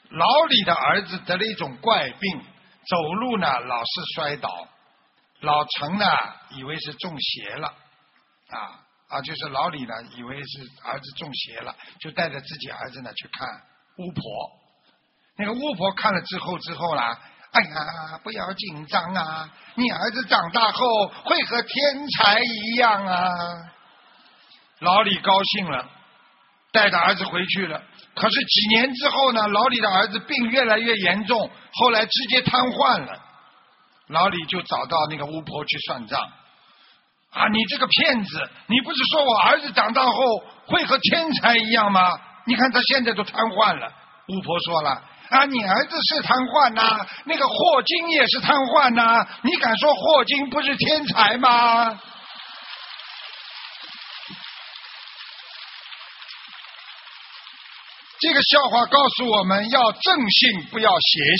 老李的儿子得了一种怪病，走路呢老是摔倒。老陈呢以为是中邪了，就是老李呢以为是儿子中邪了，就带着自己儿子呢去看巫婆。那个巫婆看了之后啦，哎呀，不要紧张啊，你儿子长大后会和天才一样啊。老李高兴了，带着儿子回去了。可是几年之后呢，老李的儿子病越来越严重，后来直接瘫痪了。老李就找到那个巫婆去算账。你这个骗子，你不是说我儿子长大后会和天才一样吗？你看他现在都瘫痪了。巫婆说了，你儿子是瘫痪呐，那个霍金也是瘫痪呐，你敢说霍金不是天才吗？这个笑话告诉我们要正信，不要邪